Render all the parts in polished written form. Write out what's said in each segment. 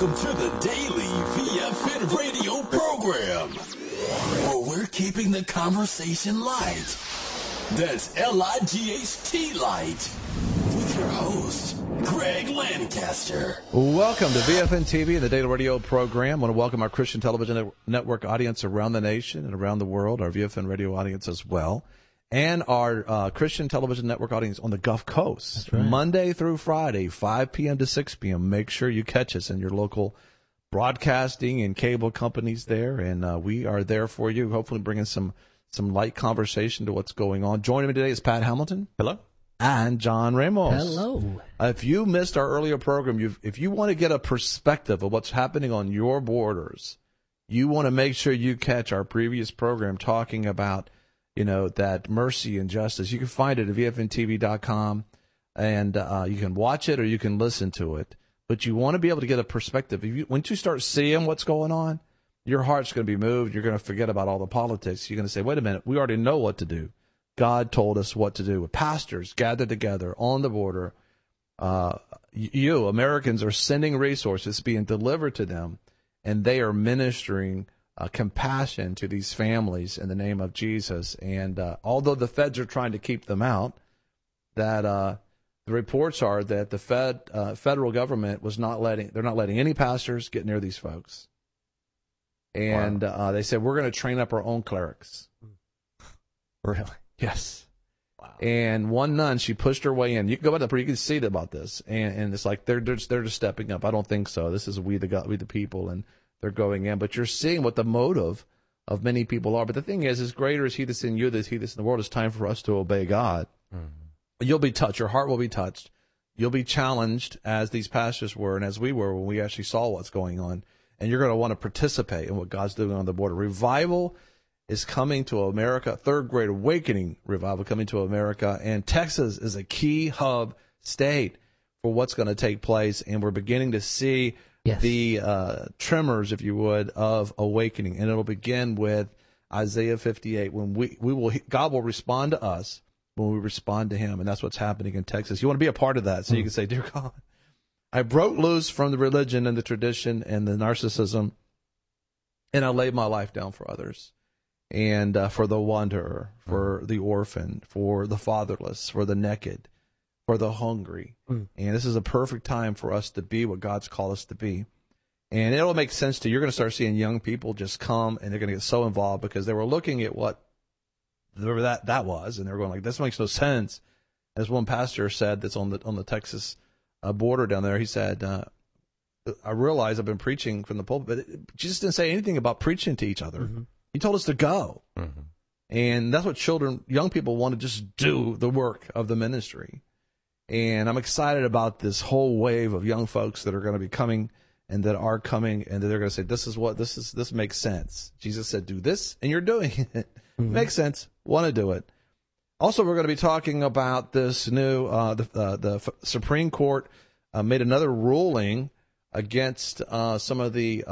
Welcome to the daily VFN radio program, where we're keeping the conversation light. That's L-I-G-H-T light. With your host, Greg Lancaster. Welcome to VFN TV, the daily radio program. I want to welcome our Christian Television Network audience around the nation and around the world, our VFN radio audience as well, and our Christian Television Network audience on the Gulf Coast. That's right. Monday through Friday, 5 p.m. to 6 p.m. Make sure you catch us in your local broadcasting and cable companies there, and we are there for you, hopefully bringing some light conversation to what's going on. Joining me today is Pat Hamilton. Hello. And John Ramos. Hello. If you missed our earlier program, if you want to get a perspective of what's happening on your borders, you want to make sure you catch our previous program talking about, that mercy and justice. You can find it at VFNTV.com, and you can watch it or you can listen to it. But you want to be able to get a perspective. Once you start seeing what's going on, your heart's going to be moved. You're going to forget about all the politics. You're going to say, wait a minute, we already know what to do. God told us what to do. Pastors gathered together on the border. You, Americans, are sending resources being delivered to them, and they are ministering compassion to these families in the name of Jesus. And although the feds are trying to keep them out, that the reports are that the federal government they're not letting any pastors get near these folks. And they said, we're going to train up our own clerics. Really? Yes. Wow. And one nun, she pushed her way in. You can go back up, you can see about this, and it's like they're just stepping up. I don't think so. This is we the people, and they're going in. But you're seeing what the motive of many people are. But the thing is greater is He that's in you than He that's in the world. It's time for us to obey God. Mm-hmm. You'll be touched. Your heart will be touched. You'll be challenged as these pastors were and as we were when we actually saw what's going on. And you're going to want to participate in what God's doing on the border. Revival is coming to America, Third Great Awakening revival coming to America, and Texas is a key hub state for what's going to take place, and we're beginning to see the tremors, if you would, of awakening, and it'll begin with Isaiah 58 when God will respond to us when we respond to Him, and that's what's happening in Texas. You want to be a part of that, so you can say, "Dear God, I broke loose from the religion and the tradition and the narcissism, and I laid my life down for others." And for the wanderer, for the orphan, for the fatherless, for the naked, for the hungry. And this is a perfect time for us to be what God's called us to be. And it'll make sense to you. You're going to start seeing young people just come, and they're going to get so involved because they were looking at what that was, and they were going like, this makes no sense. As one pastor said that's on the Texas border down there, he said, I realize I've been preaching from the pulpit, but Jesus didn't say anything about preaching to each other. Mm-hmm. He told us to go. Mm-hmm. And that's what young people want to just do the work of the ministry. And I'm excited about this whole wave of young folks that are going to be coming and that are coming and that they're going to say, this makes sense. Jesus said, do this, and you're doing it. Mm-hmm. Makes sense. Want to do it. Also, we're going to be talking about this new, the Supreme Court made another ruling against some of the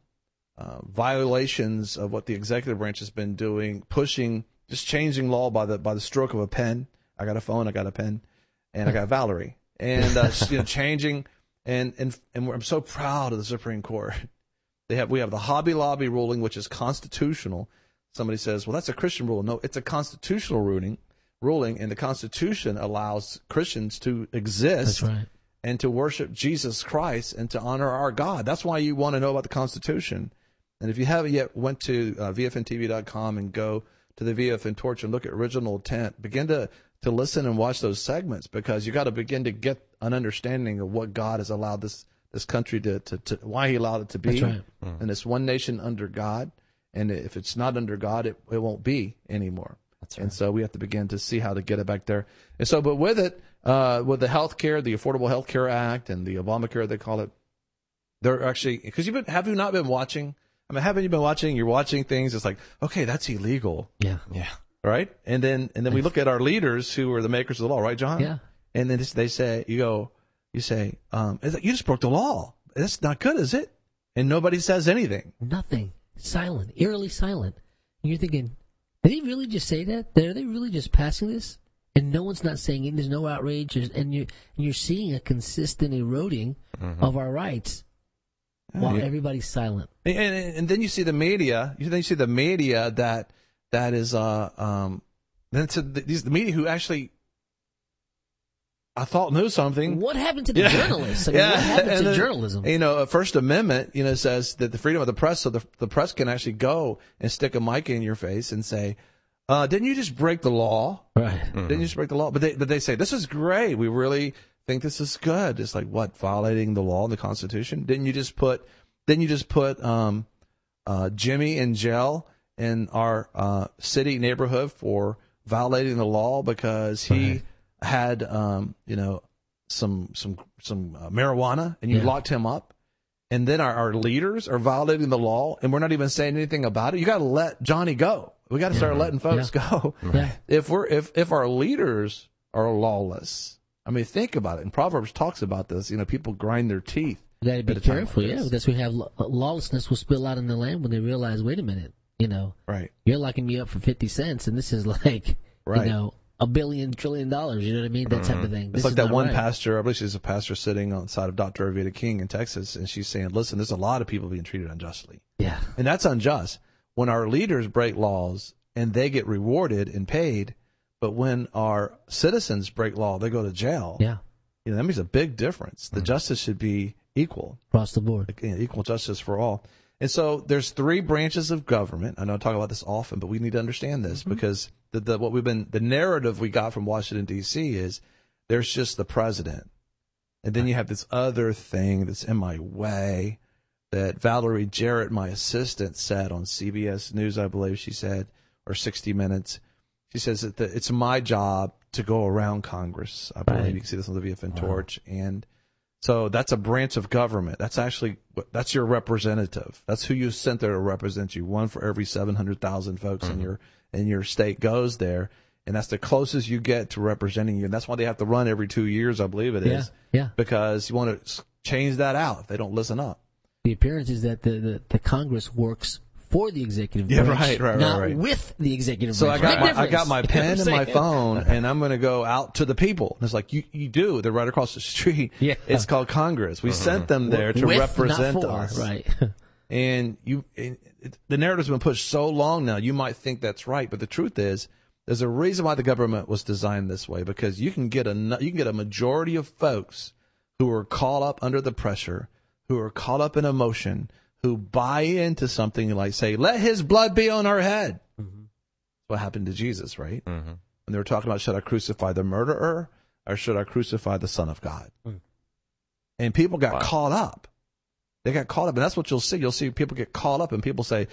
violations of what the executive branch has been doing, just changing law by the stroke of a pen. I got a phone, I got a pen, and I got Valerie, and changing, and I'm so proud of the Supreme Court. We have the Hobby Lobby ruling, which is constitutional. Somebody says, well, that's a Christian rule. No, it's a constitutional ruling, and the Constitution allows Christians to exist. That's right. And to worship Jesus Christ and to honor our God. That's why you want to know about the Constitution. And if you haven't yet, went to VFNTV.com and go to the VFN Torch and look at Original Intent, begin to listen and watch those segments, because you got to begin to get an understanding of what God has allowed this country to why He allowed it to be. That's right. And it's one nation under God. And if it's not under God, it won't be anymore. That's right. And so we have to begin to see how to get it back there. And so, but with it, with the health care, the Affordable Health Care Act and the Obamacare, they call it, they're actually, because have you not been watching? I mean, haven't you been watching? You're watching things. It's like, okay, that's illegal. Yeah. Right. And then we look at our leaders who are the makers of the law, right, John? Yeah. And then they say, you say, you just broke the law. That's not good, is it? And nobody says anything. Nothing. Silent. Eerily silent. And you're thinking, did he really just say that? Are they really just passing this? And no one's not saying it. There's no outrage. And you're seeing a consistent eroding of our rights. while everybody's silent. And then you see the media. Then you see the media that is then it's the media who actually I thought knew something. What happened to the journalists? I mean, what happened to journalism? First Amendment, says that the freedom of the press, so the press can actually go and stick a mic in your face and say, didn't you just break the law? Right. Mm-hmm. Didn't you just break the law? But they say, this is great. We really think this is good. It's like, what, violating the law and the Constitution? Didn't you just put Jimmy in jail in our city neighborhood for violating the law because he had some marijuana and you locked him up, and then our leaders are violating the law and we're not even saying anything about it? You got to let Johnny go. We got to start letting folks go. Yeah. If our leaders are lawless, I mean, think about it. And Proverbs talks about this. People grind their teeth. You got to be careful, because we have lawlessness will spill out in the land when they realize, wait a minute, right? You're locking me up for 50 cents, and this is like, $1 billion, $1 trillion. You know what I mean? That type of thing. It's like that one pastor. I believe she's a pastor sitting on the side of Dr. Arvita King in Texas, and she's saying, "Listen, there's a lot of people being treated unjustly. Yeah, and that's unjust. When our leaders break laws and they get rewarded and paid, but when our citizens break law, they go to jail. Yeah, that makes a big difference. The justice should be equal across the board. Equal justice for all." And so there's 3 branches of government. I know I talk about this often, but we need to understand this because the narrative we got from Washington, D.C. is there's just the president. And then you have this other thing that's in my way that Valerie Jarrett, my assistant, said on CBS News, I believe she said, or 60 Minutes. She says that it's my job to go around Congress. I believe you can see this on the VFN torch. And so that's a branch of government. That's your representative. That's who you sent there to represent you. One for every 700,000 folks in your state goes there. And that's the closest you get to representing you. And that's why they have to run every 2 years, I believe it is. Yeah. Because you want to change that out if they don't listen up. The appearance is that the Congress works for the executive branch, not with the executive branch. So I got my pen and my phone, and I'm going to go out to the people. And it's like, you do. They're right across the street. Yeah. It's called Congress. We sent them there to represent us. Right. And the narrative's been pushed so long now, you might think that's right. But the truth is, there's a reason why the government was designed this way, because you can get a majority of folks who are caught up under the pressure, who are caught up in emotion, who buy into something like, say, let his blood be on our head. Mm-hmm. That's what happened to Jesus, right? Mm-hmm. When they were talking about, should I crucify the murderer or should I crucify the Son of God? Mm. And people got caught up. They got caught up, and that's what you'll see. You'll see people get caught up, and people say,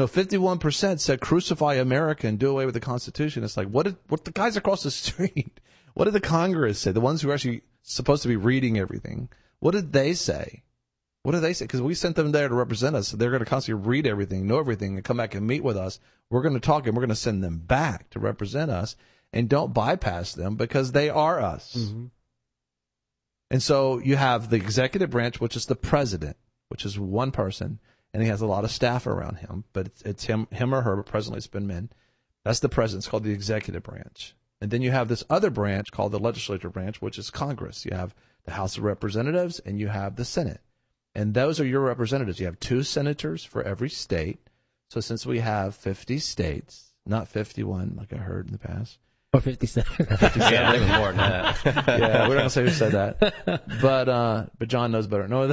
51% said crucify America and do away with the Constitution. It's like, what the guys across the street, what did the Congress say? The ones who are actually supposed to be reading everything, what did they say? What do they say? Because we sent them there to represent us. So they're going to constantly read everything, know everything, and come back and meet with us. We're going to talk, and we're going to send them back to represent us. And don't bypass them, because they are us. Mm-hmm. And so you have the executive branch, which is the president, which is one person, and he has a lot of staff around him. But it's him or her, but presently it's been men. That's the president. It's called the executive branch. And then you have this other branch called the legislature branch, which is Congress. You have the House of Representatives, and you have the Senate. And those are your representatives. You have 2 senators for every state. So since we have 50 states, not 51 like I heard in the past. Or 57. 57. Yeah, even more than that. Yeah, we're not going to say who said that. But John knows better. No,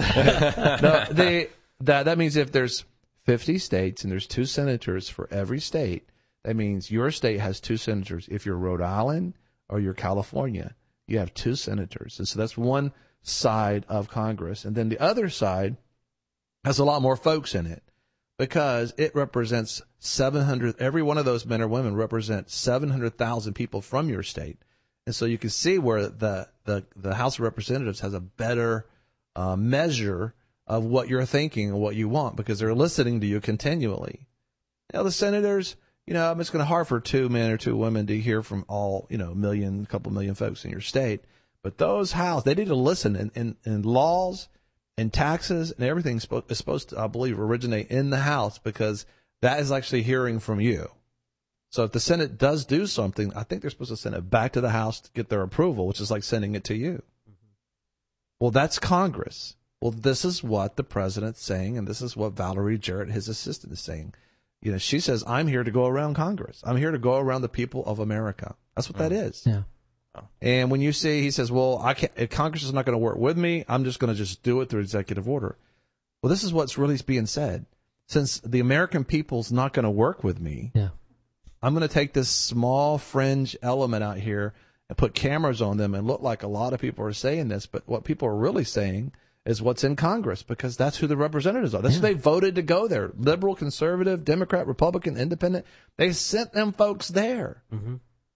that means if there's 50 states and there's 2 senators for every state, that means your state has 2 senators. If you're Rhode Island or you're California, you have 2 senators. And so that's one side of Congress. And then the other side has a lot more folks in it, because it represents 700, every one of those men or women represent 700,000 people from your state. And so you can see where the House of Representatives has a better measure of what you're thinking and what you want, because they're listening to you continually. The senators, it's going to hard for 2 men or 2 women to hear from all, couple million folks in your state. But those House, they need to listen, and laws and taxes and everything is supposed to, I believe, originate in the House, because that is actually hearing from you. So if the Senate does do something, I think they're supposed to send it back to the House to get their approval, which is like sending it to you. Mm-hmm. Well, that's Congress. Well, this is what the president's saying, and this is what Valerie Jarrett, his assistant, is saying. She says, I'm here to go around Congress. I'm here to go around the people of America. That's what that is. Yeah. And when you see, he says, well, I can't, if Congress is not going to work with me, I'm just going to just do it through executive order. Well, this is what's really being said. Since the American people's not going to work with me, I'm going to take this small fringe element out here and put cameras on them and look like a lot of people are saying this, but what people are really saying is what's in Congress, because that's who the representatives are. That's who they voted to go there. Liberal, conservative, Democrat, Republican, independent. They sent them folks there. Mm-hmm.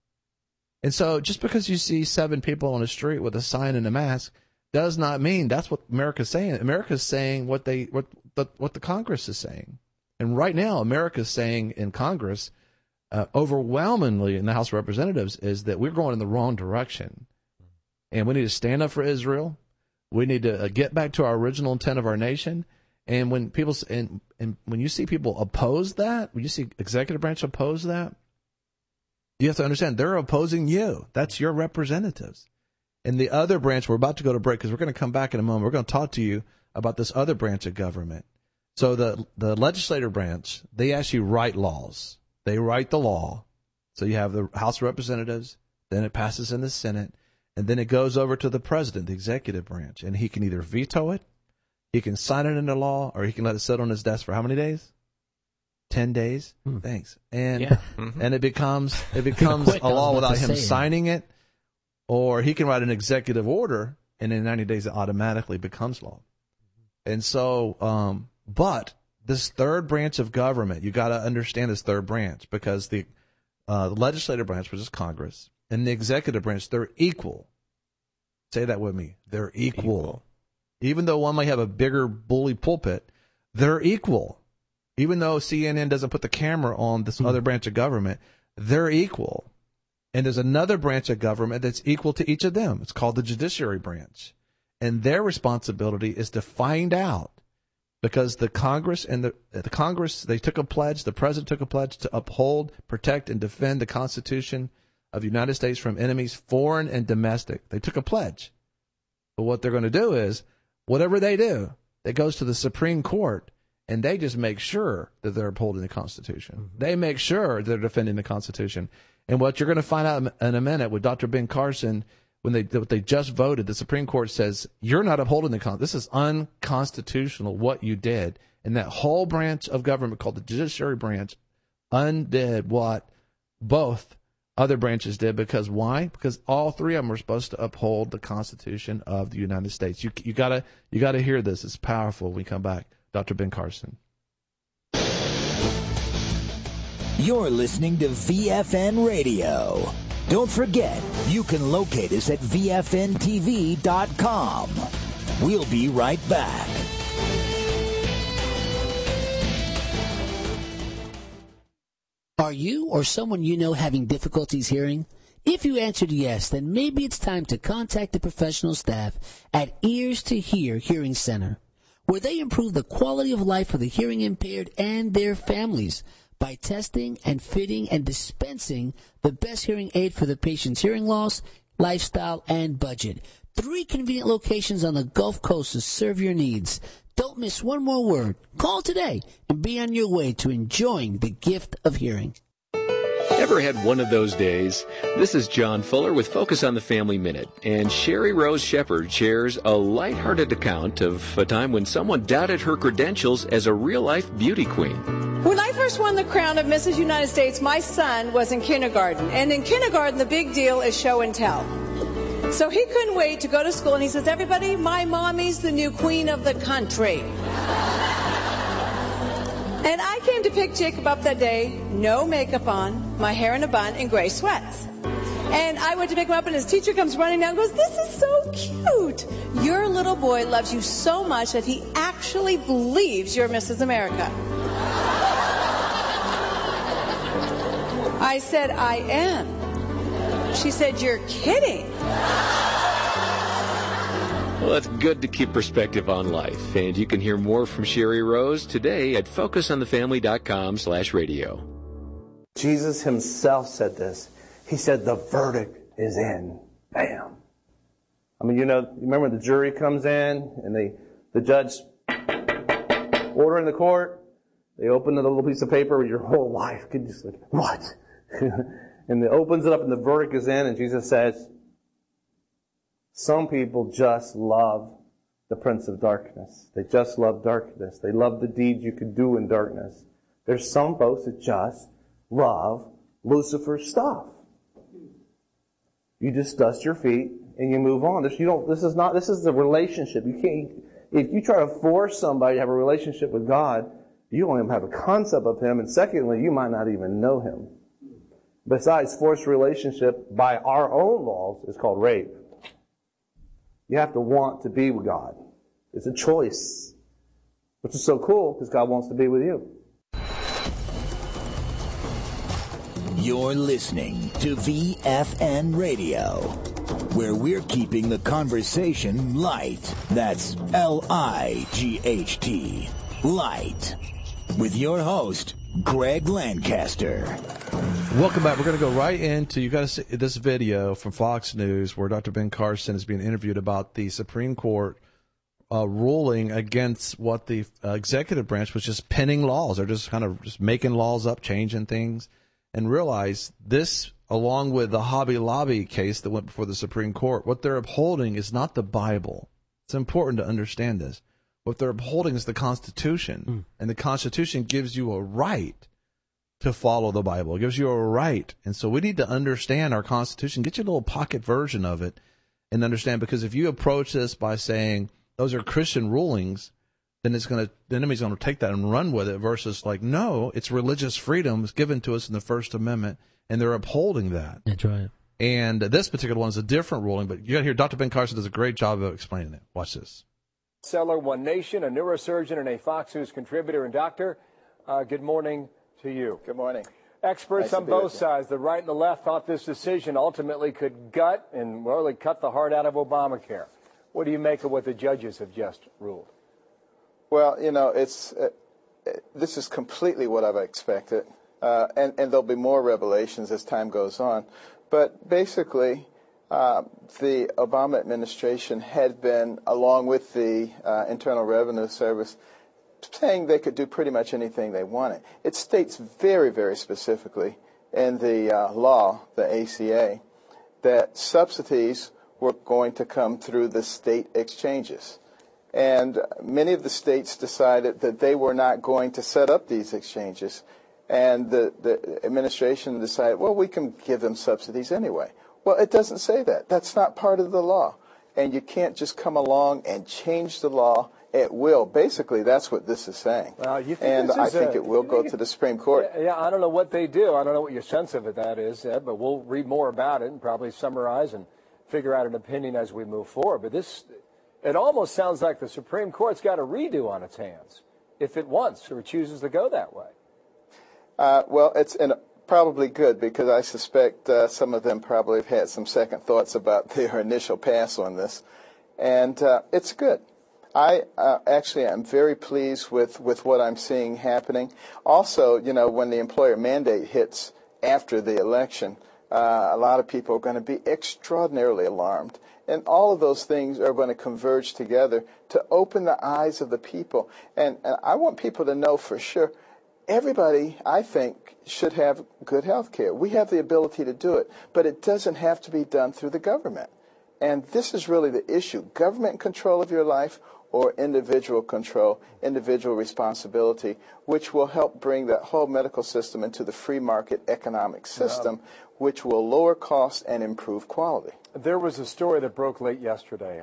And so just because you see 7 people on the street with a sign and a mask does not mean that's what America's saying. America's saying what the Congress is saying. And right now, America's saying in Congress, overwhelmingly in the House of Representatives, is that we're going in the wrong direction. And we need to stand up for Israel. We need to get back to our original intent of our nation. And when people and when you see people oppose that, when you see executive branch oppose that, you have to understand they're opposing you. That's your representatives. And the other branch, we're about to go to break because we're going to come back in a moment. We're going to talk to you about this other branch of government. So the legislative branch, they actually write laws. They write the law. So you have the House of Representatives, then it passes in the Senate, and then it goes over to the president, the executive branch, and he can either veto it, he can sign it into law, or he can let it sit on his desk for how many days? 10 days? Thanks. And and it becomes Quick, a law without him say signing it, or he can write an executive order, and in 90 days it automatically becomes law. And so, but this third branch of government, you got to understand this third branch, because the legislative branch, which is Congress, and the executive branch, they're equal. Say that with me. They're equal. Even though one might have a bigger bully pulpit, they're equal. Even though CNN doesn't put the camera on this other branch of government, they're equal. And there's another branch of government that's equal to each of them. It's called the judiciary branch. And their responsibility is to find out, because the Congress and the Congress, they took a pledge, the president took a pledge to uphold, protect, and defend the Constitution of the United States from enemies, foreign and domestic. They took a pledge. But what they're going to do is, whatever they do, it goes to the Supreme Court, and they just make sure that they're upholding the Constitution. Mm-hmm. They make sure they're defending the Constitution. And what you're going to find out in a minute with Dr. Ben Carson, when they just voted, the Supreme Court says, you're not upholding the Constitution. This is unconstitutional, what you did. And that whole branch of government called the judiciary branch undid what both other branches did. Because why? Because all three of them were supposed to uphold the Constitution of the United States. You gotta hear this. It's powerful. When we come back, Dr. Ben Carson. You're listening to VFN Radio. Don't forget, you can locate us at VFNTV.com. We'll be right back. Are you or someone you know having difficulties hearing? If you answered yes, then maybe it's time to contact the professional staff at Ears to Hear Hearing Center, where they improve the quality of life for the hearing impaired and their families by testing and fitting and dispensing the best hearing aid for the patient's hearing loss, lifestyle, and budget. 3 convenient locations on the Gulf Coast to serve your needs. Don't miss one more word. Call today and be on your way to enjoying the gift of hearing. Ever had one of those days? This is John Fuller with Focus on the Family Minute, and Sherry Rose Shepherd shares a lighthearted account of a time when someone doubted her credentials as a real-life beauty queen. When I first won the crown of Mrs. United States, my son was in kindergarten, and in kindergarten the big deal is show and tell. So he couldn't wait to go to school, and he says, everybody, my mommy's the new queen of the country. And I came to pick Jacob up that day, no makeup on, my hair in a bun, and gray sweats. And I went to pick him up, and his teacher comes running down and goes, this is so cute. Your little boy loves you so much that he actually believes you're Mrs. America. I said, I am. She said, you're kidding. Well, that's good to keep perspective on life. And you can hear more from Sherry Rose today at focusonthefamily.com/radio. Jesus himself said this. He said, the verdict is in. Bam. I mean, you remember the jury comes in and they The judge order in the court. They open the little piece of paper with your whole life. Could just like, what? And it opens it up and the verdict is in and Jesus says, some people just love the prince of darkness. They just love darkness. They love the deeds you could do in darkness. There's some folks that just love Lucifer's stuff. You just dust your feet and you move on. This is a relationship. You can't, if you try to force somebody to have a relationship with God, you don't even have a concept of Him, and secondly, you might not even know Him. Besides, forced relationship by our own laws is called rape. You have to want to be with God. It's a choice, which is so cool because God wants to be with you. You're listening to VFN Radio, where we're keeping the conversation light. That's L-I-G-H-T, light. With your host, Greg Lancaster. Welcome back. We're going to go right into, you got to see this video from Fox News where Dr. Ben Carson is being interviewed about the Supreme Court ruling against what the executive branch was just penning laws. They're just kind of just making laws up, changing things, and realize this, along with the Hobby Lobby case that went before the Supreme Court, what they're upholding is not the Bible. It's important to understand this. What they're upholding is the Constitution, and the Constitution gives you a right to follow the Bible. It gives you a right. And so we need to understand our Constitution. Get your little pocket version of it and understand, because if you approach this by saying those are Christian rulings, then the enemy's going to take that and run with it, versus like, no, it's religious freedom. It's given to us in the First Amendment, and they're upholding that. That's right. And this particular one is a different ruling, but you got to hear Dr. Ben Carson does a great job of explaining it. Watch this. Seller, One Nation, a neurosurgeon and a Fox News contributor and doctor. Good morning to you. Good morning. Experts nice on both sides, the right and the left, thought this decision ultimately could gut and really cut the heart out of Obamacare. What do you make of what the judges have just ruled? Well, this is completely what I've expected, and there'll be more revelations as time goes on. But basically, the Obama administration had been, along with the Internal Revenue Service, saying they could do pretty much anything they wanted. It states very, very specifically in the law, the ACA, that subsidies were going to come through the state exchanges. And many of the states decided that they were not going to set up these exchanges. And the administration decided, well, we can give them subsidies anyway. Well, it doesn't say that. That's not part of the law. And you can't just come along and change the law at will. Basically, that's what this is saying. Well, you think and I think it will go to the Supreme Court. Yeah, I don't know what they do. I don't know what your sense of it that is, Ed, but we'll read more about it and probably summarize and figure out an opinion as we move forward. But this, it almost sounds like the Supreme Court's got a redo on its hands if it wants or chooses to go that way. Well, it's probably good, because I suspect some of them probably have had some second thoughts about their initial pass on this. And it's good. I actually am very pleased with what I'm seeing happening. Also, when the employer mandate hits after the election, a lot of people are going to be extraordinarily alarmed. And all of those things are going to converge together to open the eyes of the people. And I want people to know for sure, everybody, I think, should have good health care. We have the ability to do it, but it doesn't have to be done through the government. And this is really the issue. Government control of your life or individual control, individual responsibility, which will help bring that whole medical system into the free market economic system, which will lower costs and improve quality. There was a story that broke late yesterday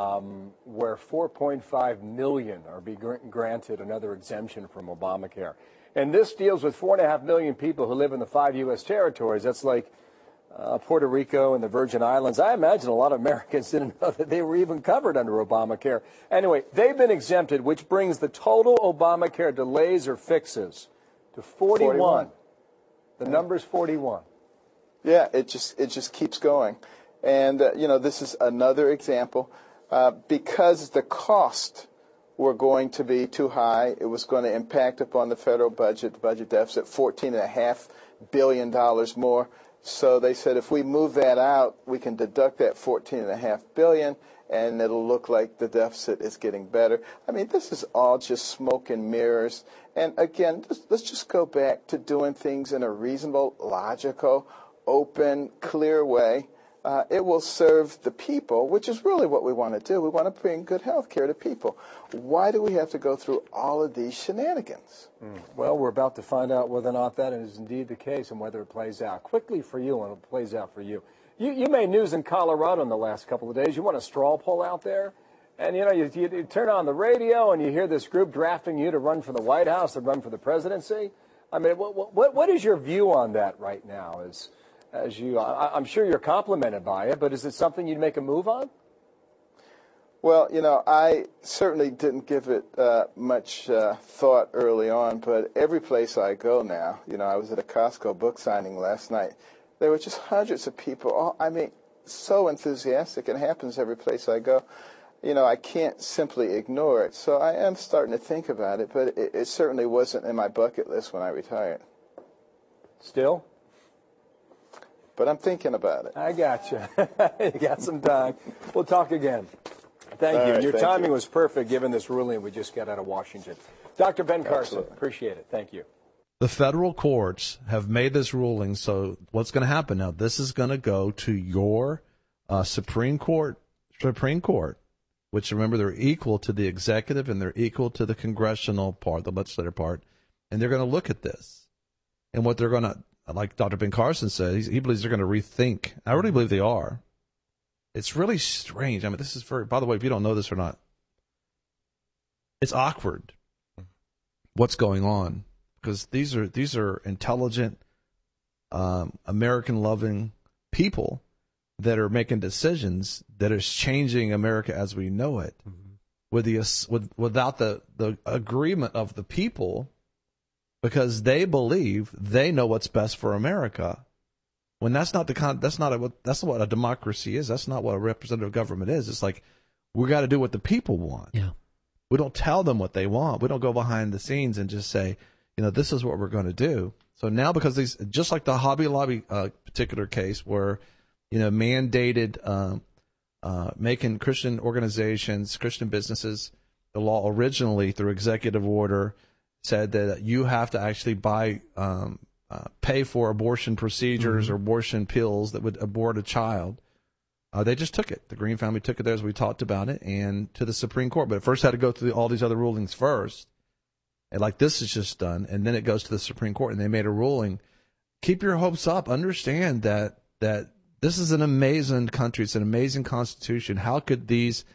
where 4.5 million are being granted another exemption from Obamacare. And this deals with 4.5 million people who live in the 5 U.S. territories. That's like Puerto Rico and the Virgin Islands. I imagine a lot of Americans didn't know that they were even covered under Obamacare. Anyway, they've been exempted, which brings the total Obamacare delays or fixes to 41. The number's 41. Yeah, it just keeps going. And, this is another example. Because the cost were going to be too high, it was going to impact upon the federal budget, the budget deficit, $14.5 billion more. So they said if we move that out, we can deduct that $14.5 billion, and it'll look like the deficit is getting better. I mean, this is all just smoke and mirrors. And again, let's just go back to doing things in a reasonable, logical, open, clear way. It will serve the people, which is really what we want to do. We want to bring good health care to people. Why do we have to go through all of these shenanigans? Well, we're about to find out whether or not that is indeed the case and whether it plays out quickly for you and it plays out for you. You made news in Colorado in the last couple of days. You want a straw poll out there? And, you turn on the radio and you hear this group drafting you to run for the White House, to run for the presidency. I mean, what is your view on that right now? I'm sure you're complimented by it, but is it something you'd make a move on? Well, I certainly didn't give it much thought early on, but every place I go now, I was at a Costco book signing last night. There were just hundreds of people, so enthusiastic. It happens every place I go. I can't simply ignore it. So I am starting to think about it, but it certainly wasn't in my bucket list when I retired. Still? But I'm thinking about it. I got you. You got some time. We'll talk again. Thank you. Right, Your timing was perfect given this ruling we just got out of Washington. Dr. Ben Carson, appreciate it. Thank you. The federal courts have made this ruling, so what's going to happen now? This is going to go to your Supreme Court, which, remember, they're equal to the executive and they're equal to the congressional part, the legislative part, and they're going to look at this. And what they're going to, like Dr. Ben Carson said, he believes they're going to rethink. I really believe they are. It's really strange. I mean, this is by the way, if you don't know this or not, it's awkward what's going on, because these are intelligent, American-loving people that are making decisions that is changing America as we know it, without the agreement of the people, because they believe they know what's best for America. When that's not what a democracy is. That's not what a representative government is. It's like, we got to do what the people want. Yeah. We don't tell them what they want. We don't go behind the scenes and just say, this is what we're going to do. So now, because these, just like the Hobby Lobby particular case where, mandated making Christian organizations, Christian businesses, the law originally through executive order said that you have to actually pay for abortion procedures or abortion pills that would abort a child. They just took it. The Green family took it there, as we talked about it, and to the Supreme Court. But it first had to go through all these other rulings first. And like this is just done, and then it goes to the Supreme Court, and they made a ruling. Keep your hopes up. Understand that this is an amazing country. It's an amazing constitution. How could these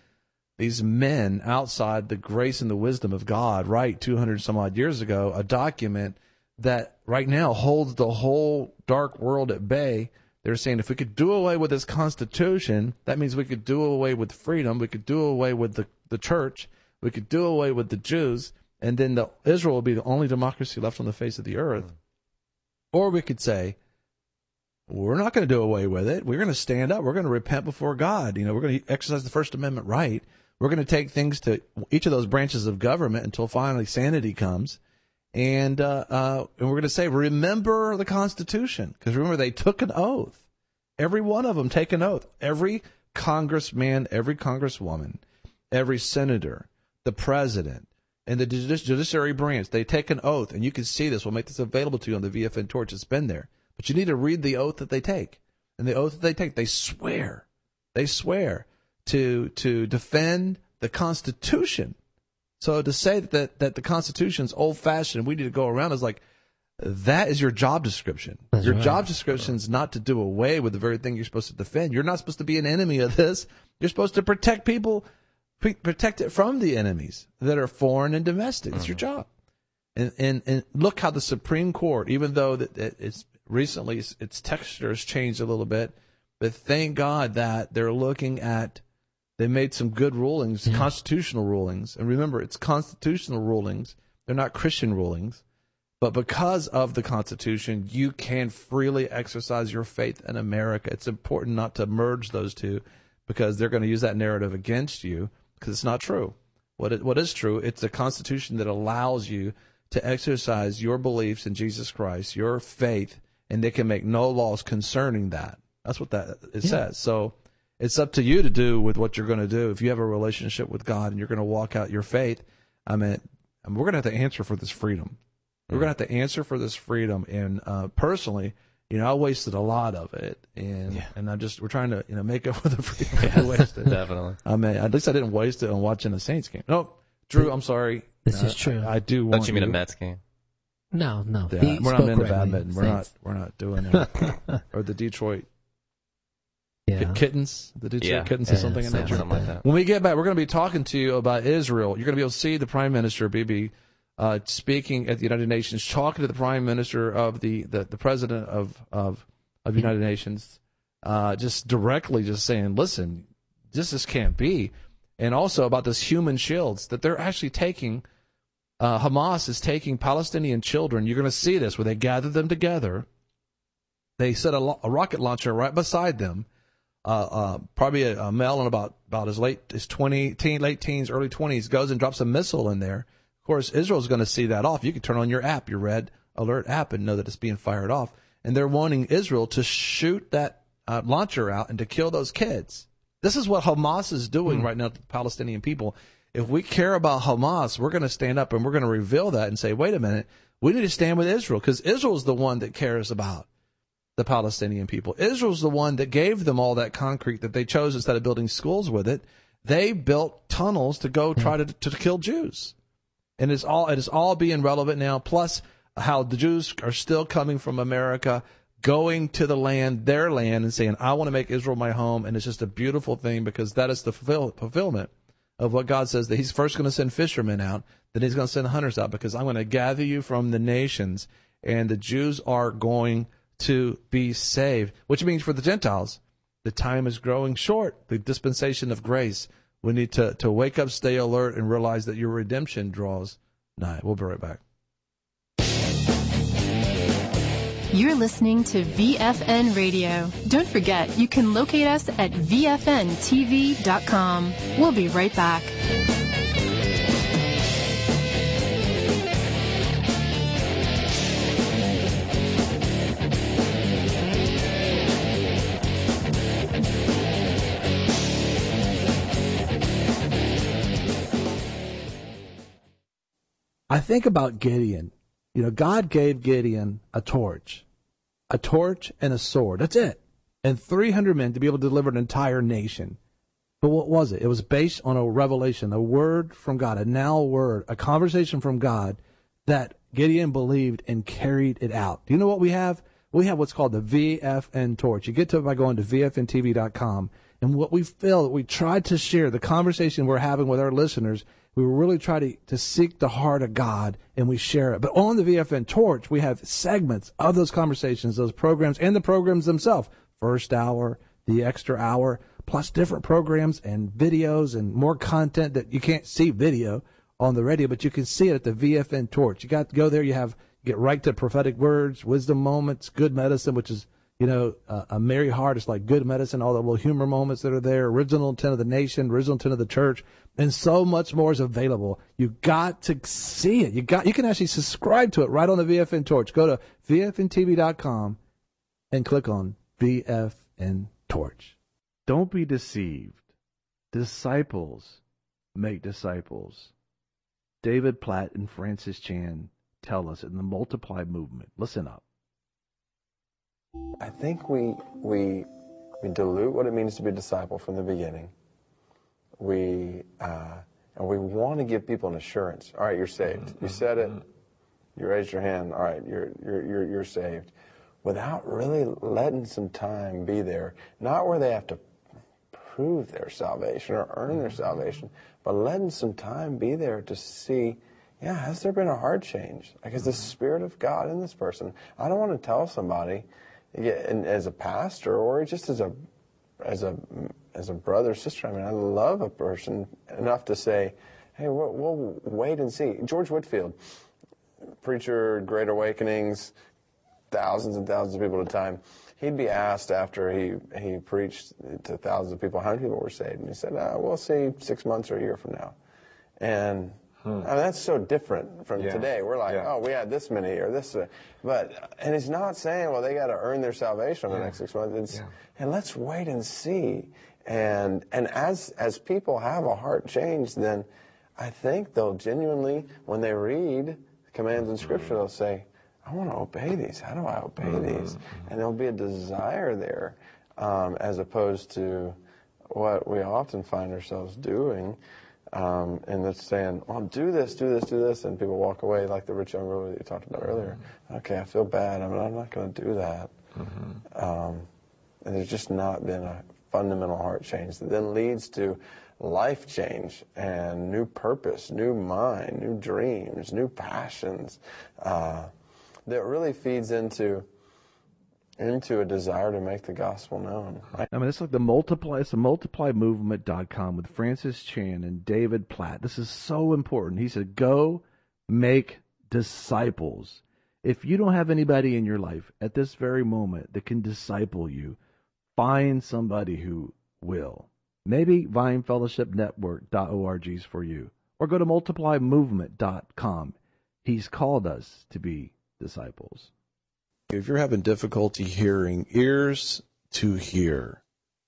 men outside the grace and the wisdom of God write 200 some odd years ago a document that right now holds the whole dark world at bay? They're saying if we could do away with this Constitution, that means we could do away with freedom, we could do away with the church, we could do away with the Jews, and then Israel will be the only democracy left on the face of the earth. Or we could say, we're not going to do away with it. We're going to stand up. We're going to repent before God. We're going to exercise the First Amendment right. We're going to take things to each of those branches of government until finally sanity comes. And we're going to say, remember the Constitution. Because remember, they took an oath. Every one of them take an oath. Every congressman, every congresswoman, every senator, the president, and the judiciary branch, they take an oath. And you can see this. We'll make this available to you on the VFN Torch. It's been there. But you need to read the oath that they take. And the oath that they take, they swear. They swear to defend the Constitution. So to say that the Constitution's old-fashioned, we need to go around, is like, that is your job description. That's your right. job description is not to do away with the very thing you're supposed to defend. You're not supposed to be an enemy of this. You're supposed to protect people, protect it from the enemies that are foreign and domestic. It's your job. And look how the Supreme Court, even though it's recently its texture has changed a little bit, but thank God that they're looking at, they made some good rulings, constitutional rulings. And remember, it's constitutional rulings. They're not Christian rulings. But because of the Constitution, you can freely exercise your faith in America. It's important not to merge those two, because they're going to use that narrative against you, because it's not true. What is true, it's a Constitution that allows you to exercise your beliefs in Jesus Christ, your faith, and they can make no laws concerning that. That's what it says. So it's up to you to do with what you're going to do. If you have a relationship with God and you're going to walk out your faith, I mean, we're going to have to answer for this freedom. We're going to have to answer for this freedom. And personally, I wasted a lot of it, and we're trying to make up for the freedom I wasted. Definitely. I mean, at least I didn't waste it on watching a Saints game. No, Drew, I'm sorry. This is true. I do. Don't you mean a Mets game? No. Yeah, we're not into badminton. We're not doing it. Or the Detroit Kittens. The Detroit Kittens or something in that. Something like that. When we get back, we're going to be talking to you about Israel. You're going to be able to see the Prime Minister, Bibi, speaking at the United Nations, talking to the Prime Minister of the President of United Nations, just directly just saying, listen, this can't be. And also about this human shields, that they're actually taking, Hamas is taking Palestinian children. You're going to see this, where they gather them together. They set a rocket launcher right beside them. Probably a male in about as late as late teens, early 20s, goes and drops a missile in there. Of course, Israel's going to see that off. You can turn on your app, your Red Alert app, and know that it's being fired off. And they're wanting Israel to shoot that launcher out and to kill those kids. This is what Hamas is doing right now to the Palestinian people. If we care about Hamas, we're going to stand up and we're going to reveal that and say, wait a minute, we need to stand with Israel, because Israel's the one that cares about the Palestinian people. Israel's the one that gave them all that concrete that they chose instead of building schools with it. They built tunnels to go try to kill Jews. And it is all being relevant now, plus how the Jews are still coming from America, going to the land, their land, and saying, I want to make Israel my home. And it's just a beautiful thing, because that is the fulfillment of what God says, that he's first going to send fishermen out, then he's going to send hunters out, because I'm going to gather you from the nations, and the Jews are going to be saved, which means for the Gentiles, the time is growing short, the dispensation of grace. We need to wake up, stay alert, and realize that your redemption draws nigh. We'll be right back. You're listening to VFN Radio. Don't forget, you can locate us at VFNTV.com. We'll be right back. I think about Gideon. God gave Gideon a torch and a sword. That's it. And 300 men to be able to deliver an entire nation. But what was it? It was based on a revelation, a word from God, a now word, a conversation from God that Gideon believed and carried it out. Do you know what we have? We have what's called the VFN torch. You get to it by going to VFNTV.com. And what we feel, we tried to share the conversation we're having with our listeners. We really try to seek the heart of God, and we share it. But on the VFN Torch, we have segments of those conversations, those programs, and the programs themselves. First hour, the extra hour, plus different programs and videos and more content that you can't see video on the radio, but you can see it at the VFN Torch. You got to go there. You get right to prophetic words, wisdom moments, good medicine, which is, a merry heart is like good medicine, all the little humor moments that are there, original intent of the nation, original intent of the church, and so much more is available. You got to see it. You can actually subscribe to it right on the VFN Torch. Go to VFNTV.com and click on VFN Torch. Don't be deceived. Disciples make disciples. David Platt and Francis Chan tell us in the Multiply movement. Listen up. I think we dilute what it means to be a disciple from the beginning. And we want to give people an assurance. All right, you're saved. You said it. You raised your hand. All right, you're saved. Without really letting some time be there, not where they have to prove their salvation or earn their salvation, but letting some time be there to see, has there been a heart change? Like, is the Spirit of God in this person? I don't want to tell somebody, as a pastor or just as a brother, sister. I mean, I love a person enough to say, hey, we'll wait and see. George Whitefield, preacher, Great Awakenings, thousands and thousands of people at a time. He'd be asked after he preached to thousands of people how many people were saved, and he said, we'll see 6 months or a year from now. And I mean, that's so different from today. We're like, we had this many or this, and he's not saying, well, they got to earn their salvation over the next 6 months. And let's wait and see. And as people have a heart change, then I think they'll genuinely, when they read commands in Scripture, they'll say, I want to obey these. How do I obey these? And there'll be a desire there, as opposed to what we often find ourselves doing, and that's saying, well, do this, and people walk away like the rich young ruler that you talked about earlier. Okay, I feel bad. I'm not going to do that. And there's just not been a fundamental heart change that then leads to life change and new purpose, new mind, new dreams, new passions, that really feeds into a desire to make the gospel known. I mean, it's like it's multiplymovement.com with Francis Chan and David Platt. This is so important. He said, go make disciples. If you don't have anybody in your life at this very moment that can disciple you, find somebody who will. Maybe VineFellowshipNetwork.org is for you. Or go to multiplymovement.com. He's called us to be disciples. If you're having difficulty hearing, ears to hear.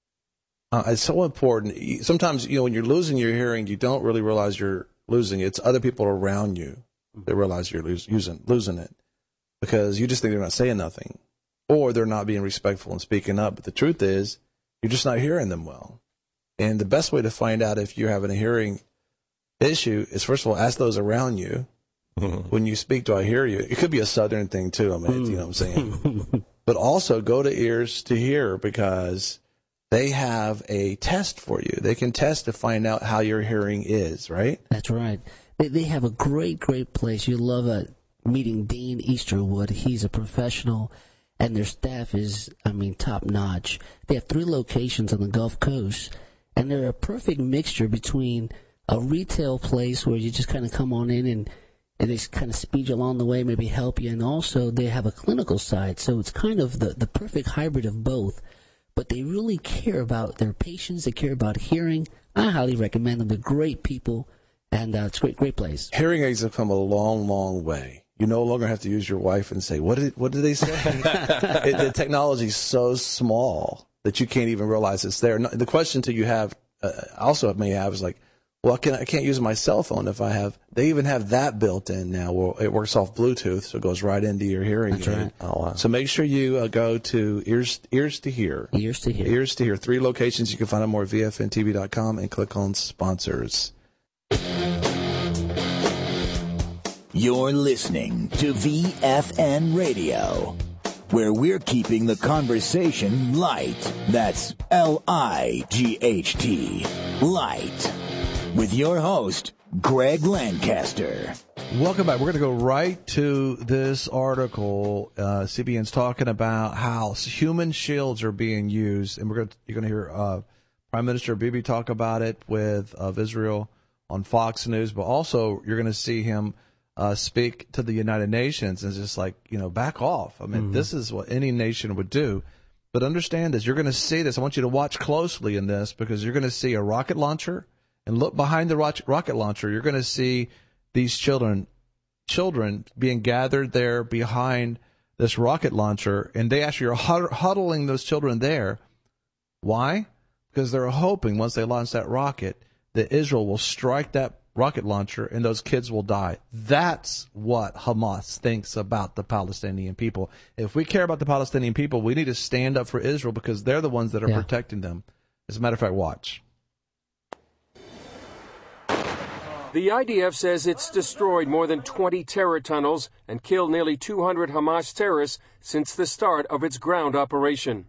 It's so important. Sometimes, when you're losing your hearing, you don't really realize you're losing it. It's other people around you that realize you're losing it, because you just think they're not saying nothing, or they're not being respectful and speaking up. But the truth is, you're just not hearing them well. And the best way to find out if you're having a hearing issue is, first of all, ask those around you. When you speak, do I hear you? It could be a Southern thing too. I mean, you know what I'm saying? But also go to Ears to Hear, because they have a test for you. They can test to find out how your hearing is, right? That's right. They have a great place. You love meeting Dean Easterwood. He's a professional, and their staff is, top notch. They have 3 locations on the Gulf Coast, and they're a perfect mixture between a retail place where you just kind of come on in and they kind of speed you along the way, maybe help you. And also they have a clinical side. So it's kind of the perfect hybrid of both. But they really care about their patients. They care about hearing. I highly recommend them. They're great people. And it's a great place. Hearing aids have come a long, long way. You no longer have to use your wife and say, what did they say? The technology is so small that you can't even realize it's there. The question you have, also may have, is like, well, I can't use my cell phone if I have. They even have that built in now. Well, it works off Bluetooth, so it goes right into your hearing aid. Right. Oh, wow. So make sure you go to Ears to Hear. Ears to Hear. Ears to Hear. 3 locations. You can find them more at VFNTV.com and click on sponsors. You're listening to VFN Radio, where we're keeping the conversation light. That's L-I-G-H-T. Light. With your host, Greg Lancaster. Welcome back. We're going to go right to this article. CBN's talking about how human shields are being used, and you're going to hear Prime Minister Bibi talk about it with Israel on Fox News, but also you're going to see him speak to the United Nations and just back off. I mean, This is what any nation would do. But understand this. You're going to see this. I want you to watch closely in this, because you're going to see a rocket launcher. And look behind the rocket launcher. You're going to see these children being gathered there behind this rocket launcher, and they actually are huddling those children there. Why? Because they're hoping once they launch that rocket that Israel will strike that rocket launcher and those kids will die. That's what Hamas thinks about the Palestinian people. If we care about the Palestinian people, we need to stand up for Israel, because they're the ones that are protecting them. As a matter of fact, watch. The IDF says it's destroyed more than 20 terror tunnels and killed nearly 200 Hamas terrorists since the start of its ground operation.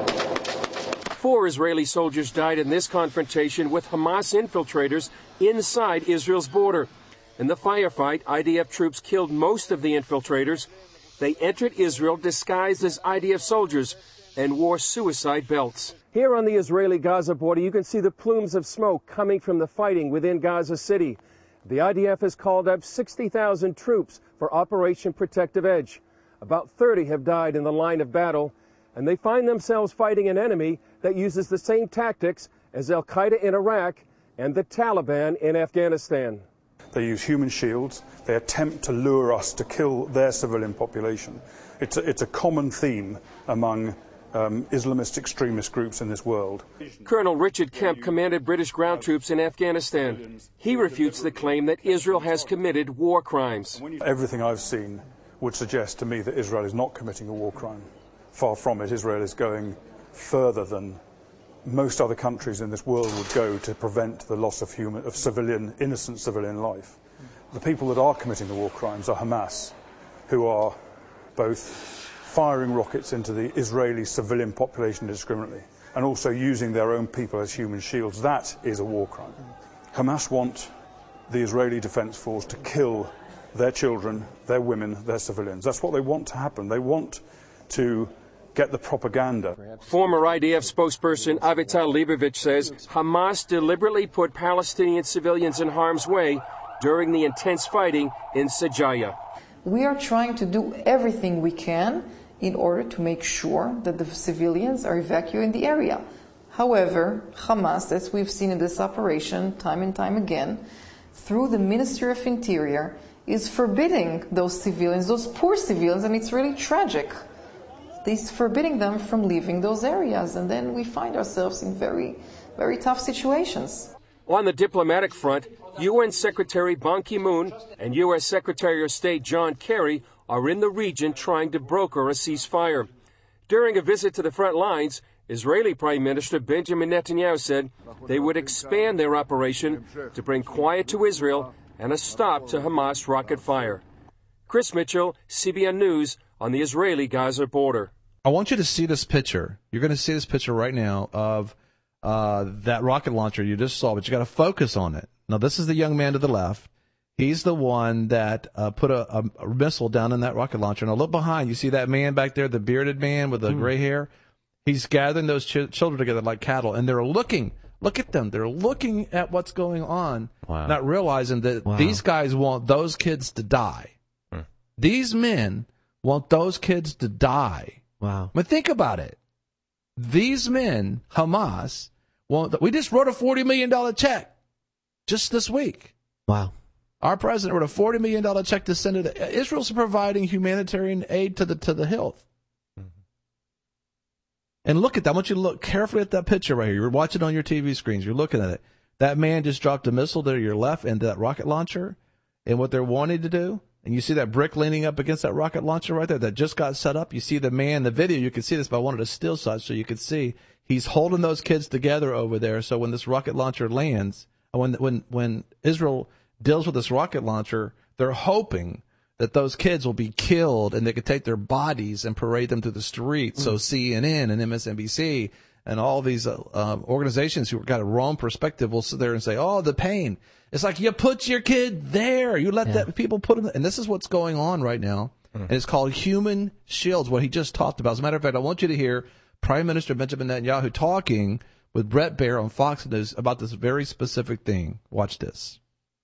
4 Israeli soldiers died in this confrontation with Hamas infiltrators inside Israel's border. In the firefight, IDF troops killed most of the infiltrators. They entered Israel disguised as IDF soldiers and wore suicide belts. Here on the Israeli-Gaza border, you can see the plumes of smoke coming from the fighting within Gaza City. The IDF has called up 60,000 troops for Operation Protective Edge. About 30 have died in the line of battle, and they find themselves fighting an enemy that uses the same tactics as Al-Qaeda in Iraq and the Taliban in Afghanistan. They use human shields. They attempt to lure us to kill their civilian population. It's a common theme among Islamist extremist groups in this world. Colonel Richard Kemp commanded British ground troops in Afghanistan. He refutes the claim that Israel has committed war crimes. Everything I've seen would suggest to me that Israel is not committing a war crime. Far from it. Israel is going further than most other countries in this world would go to prevent the loss of innocent civilian life. The people that are committing the war crimes are Hamas, who are both firing rockets into the Israeli civilian population indiscriminately and also using their own people as human shields. That is a war crime. Hamas want the Israeli Defense Force to kill their children, their women, their civilians. That's what they want to happen. They want to get the propaganda. Former IDF spokesperson Avital Leibovich says Hamas deliberately put Palestinian civilians in harm's way during the intense fighting in Sajaya. We are trying to do everything we can in order to make sure that the civilians are evacuating the area. However, Hamas, as we've seen in this operation time and time again, through the Ministry of Interior, is forbidding those civilians, those poor civilians, and it's really tragic. He's forbidding them from leaving those areas, and then we find ourselves in very, very tough situations. On the diplomatic front, UN Secretary Ban Ki-moon and U.S. Secretary of State John Kerry are in the region trying to broker a ceasefire. During a visit to the front lines, Israeli Prime Minister Benjamin Netanyahu said they would expand their operation to bring quiet to Israel and a stop to Hamas rocket fire. Chris Mitchell, CBN News, on the Israeli-Gaza border. I want you to see this picture. You're going to see this picture right now of that rocket launcher you just saw, but you got to focus on it. Now, this is the young man to the left. He's the one that put a missile down in that rocket launcher. Now, look behind. You see that man back there, the bearded man with the gray hair? He's gathering those children together like cattle, and they're looking. Look at them. They're looking at what's going on, not realizing that these guys want those kids to die. These men want those kids to die. Wow. But think about it. These men, Hamas, we just wrote a $40 million check just this week. Wow. Our president wrote a $40 million check to send it. Israel's providing humanitarian aid to the hilt. And look at that. I want you to look carefully at that picture right here. You're watching on your TV screens. You're looking at it. That man just dropped a missile to your left into that rocket launcher. And what they're wanting to do, and you see that brick leaning up against that rocket launcher right there that just got set up. You see the man, the video, you can see this, but I wanted a still shot so you could see he's holding those kids together over there. So when this rocket launcher lands, when Israel deals with this rocket launcher, they're hoping that those kids will be killed and they could take their bodies and parade them through the streets. So CNN and MSNBC and all these organizations who got a wrong perspective will sit there and say, oh, the pain. It's like you put your kid there. You let that people put him. And this is what's going on right now. And it's called human shields, what he just talked about. As a matter of fact, I want you to hear Prime Minister Benjamin Netanyahu talking with Bret Baier on Fox News about this very specific thing. Watch this.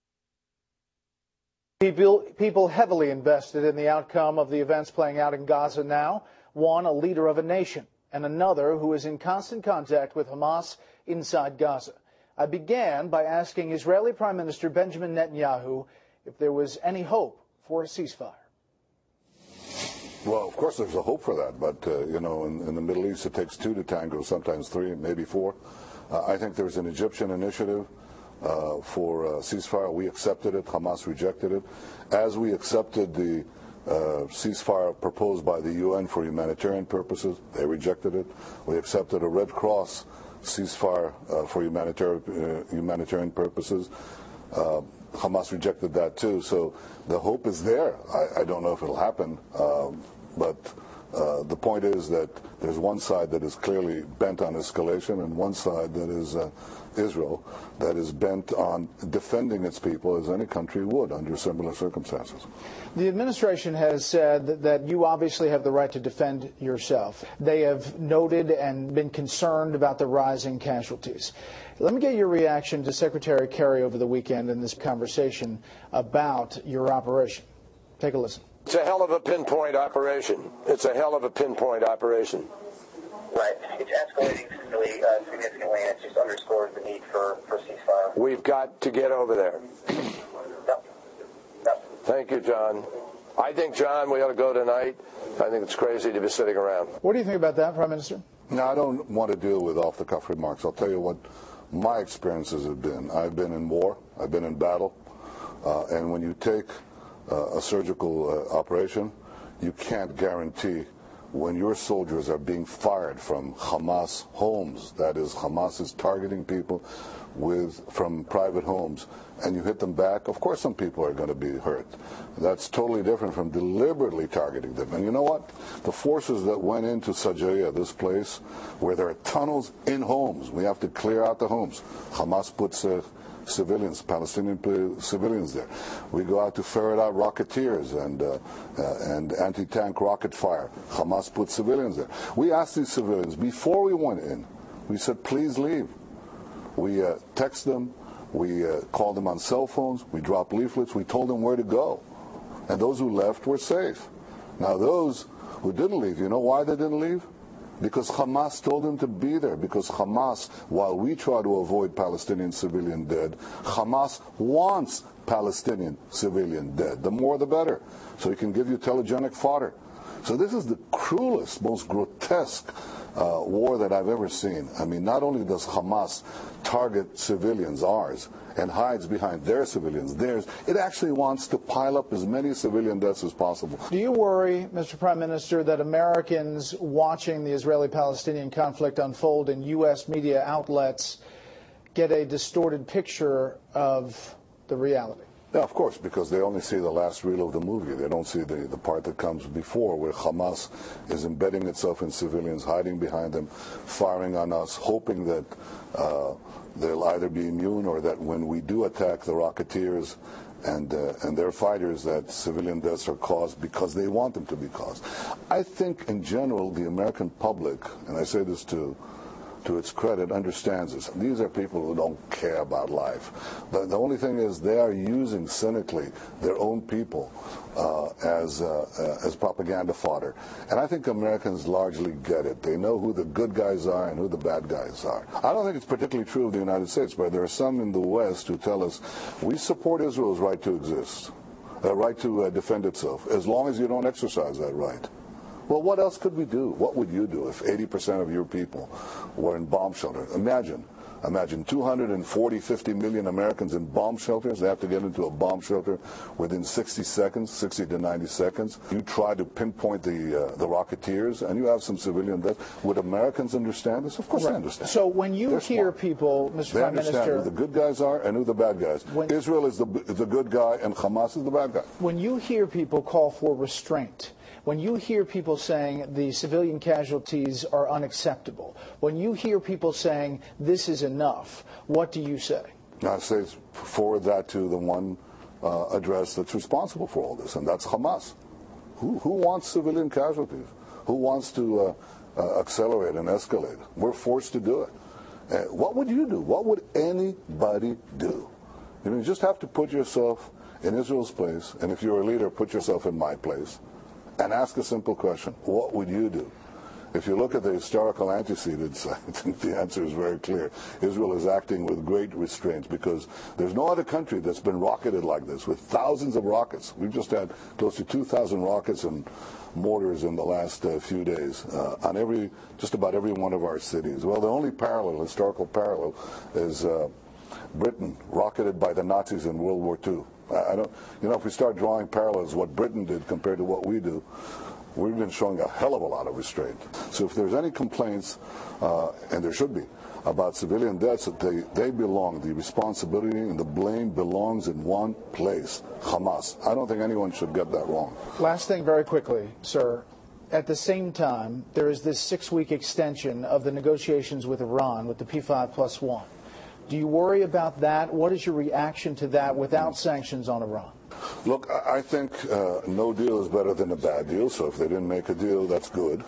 People heavily invested in the outcome of the events playing out in Gaza now. One, a leader of a nation, and another who is in constant contact with Hamas inside Gaza. I began by asking Israeli Prime Minister Benjamin Netanyahu if there was any hope for a ceasefire. Well, of course there's a hope for that, but, in the Middle East it takes two to tango, sometimes three, maybe four. I think there's an Egyptian initiative for a ceasefire. We accepted it. Hamas rejected it. As we accepted the ceasefire proposed by the UN for humanitarian purposes, they rejected it. We accepted a Red Cross ceasefire for humanitarian purposes. Hamas rejected that too. So the hope is there. I don't know if it'll happen, but the point is that there's one side that is clearly bent on escalation and one side that is Israel that is bent on defending its people as any country would under similar circumstances. The administration has said that you obviously have the right to defend yourself. They have noted and been concerned about the rising casualties. Let me get your reaction to Secretary Kerry over the weekend in this conversation about your operation. Take a listen. It's a hell of a pinpoint operation. It's a hell of a pinpoint operation. Right. It's escalating significantly, and it just underscores the need for ceasefire. We've got to get over there. Yep. Thank you, John. I think, John, we ought to go tonight. I think it's crazy to be sitting around. What do you think about that, Prime Minister? No, I don't want to deal with off-the-cuff remarks. I'll tell you what my experiences have been. I've been in war. I've been in battle. And when you take a surgical operation, you can't guarantee when your soldiers are being fired from Hamas homes, that is, Hamas is targeting people from private homes, and you hit them back, of course some people are going to be hurt. That's totally different from deliberately targeting them. And you know what? The forces that went into Sajaya, this place, where there are tunnels in homes, we have to clear out the homes. Hamas puts civilians, Palestinian civilians there. We go out to ferret out rocketeers and anti-tank rocket fire. Hamas put civilians there. We asked these civilians, before we went in, we said, please leave. We text them, we called them on cell phones, we dropped leaflets, we told them where to go. And those who left were safe. Now those who didn't leave, you know why they didn't leave? Because Hamas told them to be there. Because Hamas, while we try to avoid Palestinian civilian dead, Hamas wants Palestinian civilian dead. The more the better. So he can give you telegenic fodder. So this is the cruelest, most grotesque war that I've ever seen. I mean, not only does Hamas target civilians, ours, and hides behind their civilians, theirs, it actually wants to pile up as many civilian deaths as possible. Do you worry, Mr. Prime Minister, that Americans watching the Israeli-Palestinian conflict unfold in U.S. media outlets get a distorted picture of the reality? Yeah, of course, because they only see the last reel of the movie. They don't see the part that comes before, where Hamas is embedding itself in civilians, hiding behind them, firing on us, hoping that they'll either be immune or that when we do attack the rocketeers and their fighters, that civilian deaths are caused because they want them to be caused. I think, in general, the American public, and I say this to its credit, understands this. These are people who don't care about life. The only thing is they are using cynically their own people as propaganda fodder. And I think Americans largely get it. They know who the good guys are and who the bad guys are. I don't think it's particularly true of the United States, but there are some in the West who tell us we support Israel's right to exist, right to defend itself, as long as you don't exercise that right. Well, what else could we do? What would you do if 80% of your people were in bomb shelters? Imagine 240, 50 million Americans in bomb shelters. They have to get into a bomb shelter within 60 seconds, 60 to 90 seconds. You try to pinpoint the rocketeers, and you have some civilian deaths. Would Americans understand this? Of course they understand. So when you hear people, Mr. Prime Minister... They understand who the good guys are and who the bad guys. Israel is the good guy, and Hamas is the bad guy. When you hear people call for restraint, when you hear people saying the civilian casualties are unacceptable, when you hear people saying this is enough, what do you say? I say forward that to the one address that's responsible for all this, and that's Hamas. Who wants civilian casualties? Who wants to accelerate and escalate? We're forced to do it. What would you do? What would anybody do? You just have to put yourself in Israel's place, and if you're a leader, put yourself in my place. And ask a simple question. What would you do? If you look at the historical antecedents, I think the answer is very clear. Israel is acting with great restraint because there's no other country that's been rocketed like this with thousands of rockets. We've just had close to 2,000 rockets and mortars in the last few days on just about every one of our cities. Well, the only historical parallel is Britain, rocketed by the Nazis in World War II. If we start drawing parallels, what Britain did compared to what we do, we've been showing a hell of a lot of restraint. So if there's any complaints, and there should be, about civilian deaths, that they belong, the responsibility and the blame belongs in one place, Hamas. I don't think anyone should get that wrong. Last thing very quickly, sir. At the same time, there is this 6-week extension of the negotiations with Iran, with the P5+1. Do you worry about that? What is your reaction to that without sanctions on Iran? Look, I think no deal is better than a bad deal, so if they didn't make a deal, that's good.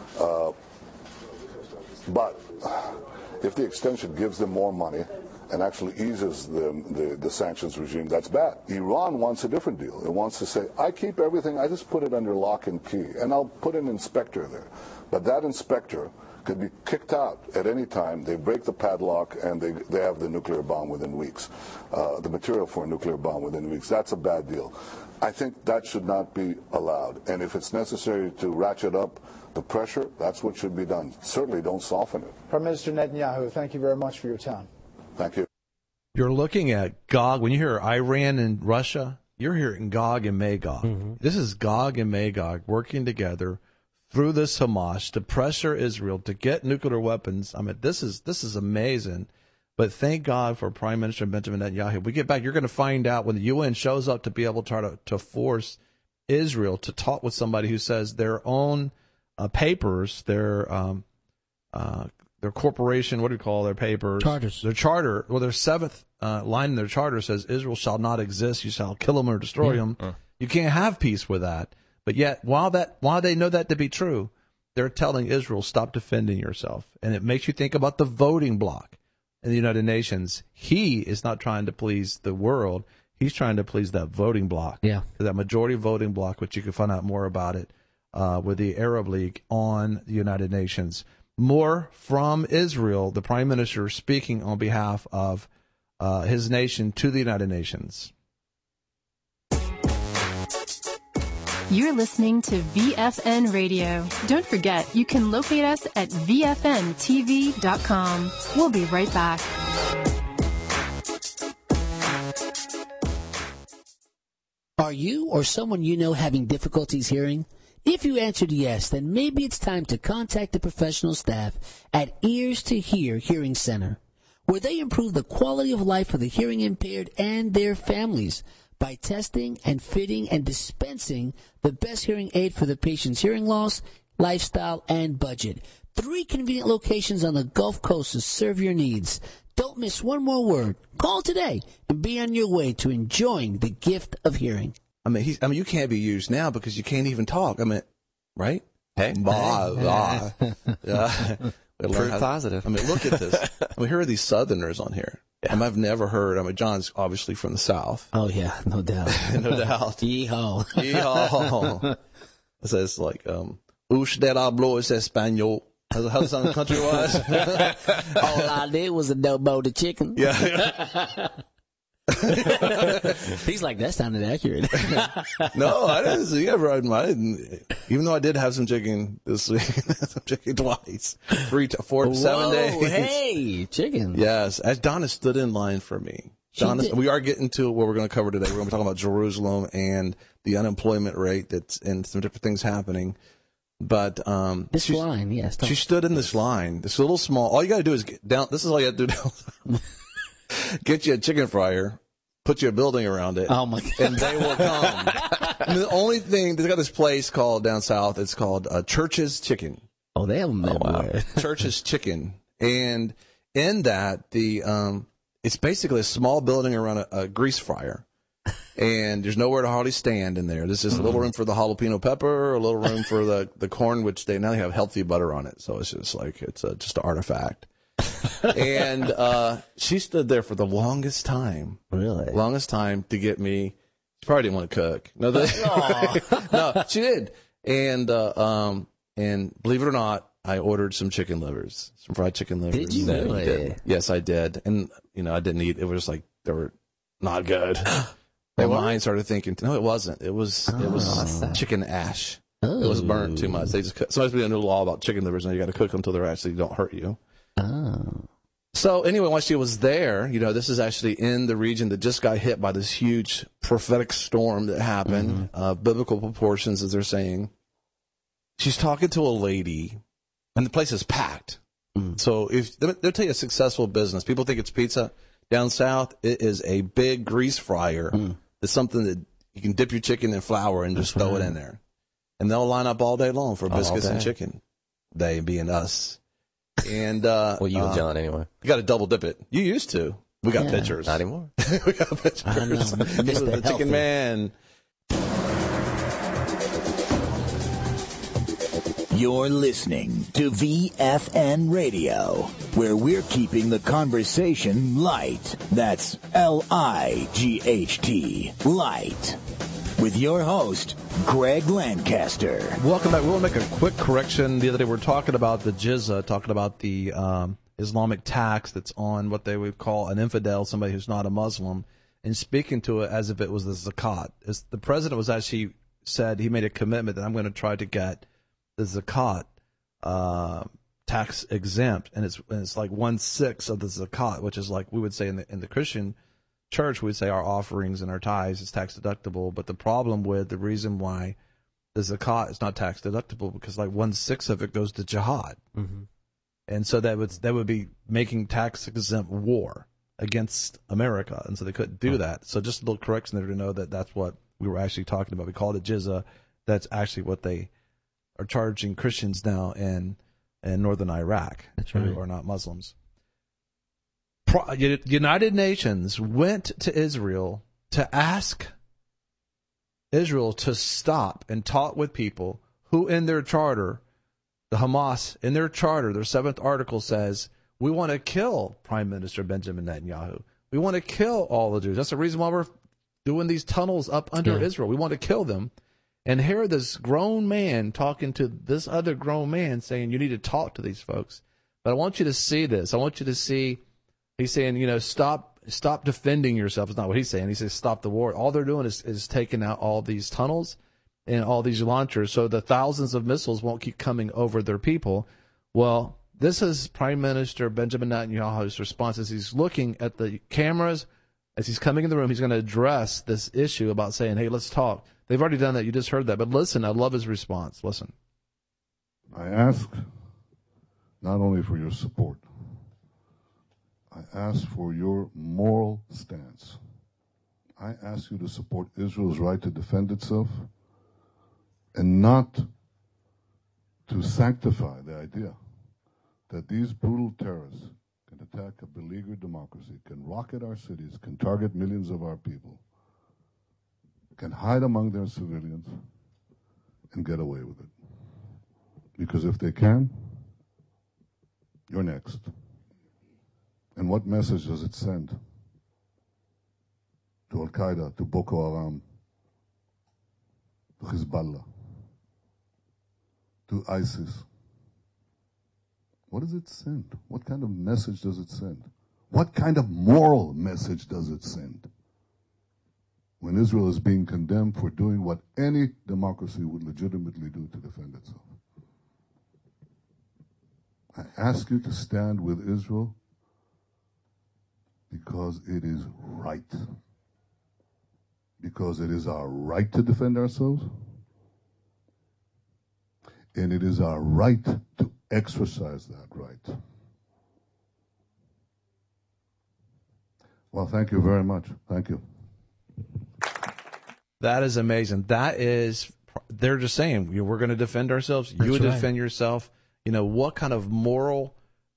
But if the extension gives them more money and actually eases the sanctions regime, that's bad. Iran wants a different deal. It wants to say, I keep everything, I just put it under lock and key, and I'll put an inspector there. But that inspector could be kicked out at any time. They break the padlock, and they have the nuclear bomb within weeks, the material for a nuclear bomb within weeks. That's a bad deal. I think that should not be allowed. And if it's necessary to ratchet up the pressure, that's what should be done. Certainly don't soften it. Prime Minister Netanyahu, thank you very much for your time. Thank you. You're looking at Gog. When you hear Iran and Russia, you're hearing Gog and Magog. Mm-hmm. This is Gog and Magog working together through this Hamas to pressure Israel to get nuclear weapons. I mean, this is amazing. But thank God for Prime Minister Benjamin Netanyahu. We get back, you're going to find out when the UN shows up to be able to try to force Israel to talk with somebody who says their own papers, their corporation, what do you call their papers? Charters. Their charter, well, their seventh line in their charter says Israel shall not exist. You shall kill them or destroy them. You can't have peace with that. But yet, while they know that to be true, they're telling Israel, stop defending yourself. And it makes you think about the voting bloc in the United Nations. He is not trying to please the world. He's trying to please that voting bloc. Yeah. That majority voting bloc, which you can find out more about it with the Arab League on the United Nations. More from Israel, the Prime Minister speaking on behalf of his nation to the United Nations. You're listening to VFN Radio. Don't forget, you can locate us at VFNTV.com. We'll be right back. Are you or someone you know having difficulties hearing? If you answered yes, then maybe it's time to contact the professional staff at Ears to Hear Hearing Center, where they improve the quality of life for the hearing impaired and their families by testing and fitting and dispensing the best hearing aid for the patient's hearing loss, lifestyle, and budget. 3 convenient locations on the Gulf Coast to serve your needs. Don't miss one more word. Call today and be on your way to enjoying the gift of hearing. I mean, you can't be used now because you can't even talk. I mean, right? Hey. Proof positive. I mean, look at this. I mean, here are these Southerners on here. Yeah. I've never heard. I mean, John's obviously from the South. Oh, yeah, no doubt. No doubt. Yeehaw. Yeehaw. It says like, usted hablo es español. How the sound country-wise? All I did was adobo the chicken. Yeah. He's like, that sounded accurate. No, I didn't see it. I didn't. Even though I did have some chicken this week, some chicken twice, 3 to 4 7 days. Hey, chicken. Yes, as Donna stood in line for me. Donna, we are getting to what we're going to cover today. We're going to be talking about Jerusalem and the unemployment rate and some different things happening. But this line, yes. She stood in this line, this little small. All you got to do is get down. This is all you have to do. Get you a chicken fryer, put you a building around it. Oh my God. And they will come. I mean, the only thing, they've got this place called down south, it's called Church's Chicken. Oh, they have them everywhere. Wow. Church's Chicken. And in that, it's basically a small building around a grease fryer. And there's nowhere to hardly stand in there. There's just a little room for the jalapeno pepper, a little room for the corn, which they now have healthy butter on it. So it's just like, it's just an artifact. And she stood there for the longest time. Really? Longest time to get me. She probably didn't want to cook. No, no, she did. And believe it or not, I ordered some chicken livers, some fried chicken livers. Did you really? Did. Yes, I did. And, I didn't eat. It was like, they were not good. My mind started thinking, no, it wasn't. It was chicken ash. Oh. It was burnt too much. They just sometimes we have a new law about chicken livers, and you got to cook them until they actually don't hurt you. Oh. So anyway, while she was there, this is actually in the region that just got hit by this huge prophetic storm that happened, biblical proportions, as they're saying. She's talking to a lady, and the place is packed. So if they'll tell you a successful business, people think it's pizza. Down south, it is a big grease fryer. It's something that you can dip your chicken in flour and just throw it in there. And they'll line up all day long for biscuits and chicken. They being us. And well, you and John anyway. You got to double dip it. You used to. We got pictures. Not anymore. We got pictures. I know. The chicken man. You're listening to VFN Radio, where we're keeping the conversation light. That's Light. Light. with your host, Greg Lancaster. Welcome back. We want to make a quick correction. The other day we were talking about the jizya, talking about the Islamic tax that's on what they would call an infidel, somebody who's not a Muslim, and speaking to it as if it was the zakat. The president was actually said he made a commitment that I'm going to try to get the zakat tax exempt, and it's like 1/6 of the zakat, which is like we would say in the Christian church, we'd say our offerings and our tithes is tax deductible. But the problem with the reason why the zakat is not tax deductible because like 1/6 of it goes to jihad, and so that would be making tax exempt war against America, and so they couldn't do that. So just a little correction there to know that that's what we were actually talking about. We called it jizya. That's actually what they are charging Christians now in northern Iraq, who are not Muslims. United Nations went to Israel to ask Israel to stop and talk with people who in their charter, the Hamas, in their charter, their 7th article says, we want to kill Prime Minister Benjamin Netanyahu. We want to kill all the Jews. That's the reason why we're doing these tunnels up under Israel. We want to kill them. And here this grown man talking to this other grown man saying, you need to talk to these folks. But I want you to see this. I want you to see, he's saying, stop defending yourself. It's not what he's saying. He says, stop the war. All they're doing is taking out all these tunnels and all these launchers so the thousands of missiles won't keep coming over their people. Well, this is Prime Minister Benjamin Netanyahu's response as he's looking at the cameras. As he's coming in the room, he's going to address this issue about saying, hey, let's talk. They've already done that. You just heard that. But listen, I love his response. Listen. I ask not only for your support, I ask for your moral stance. I ask you to support Israel's right to defend itself and not to sanctify the idea that these brutal terrorists can attack a beleaguered democracy, can rocket our cities, can target millions of our people, can hide among their civilians and get away with it. Because if they can, you're next. And what message does it send to Al-Qaeda, to Boko Haram, to Hezbollah, to ISIS? What does it send? What kind of message does it send? What kind of moral message does it send? When Israel is being condemned for doing what any democracy would legitimately do to defend itself. I ask you to stand with Israel because it is right. Because it is our right to defend ourselves. And it is our right to exercise that right. Well, thank you very much. Thank you. That is amazing. They're just saying, we're going to defend ourselves. You would defend yourself. What kind of moral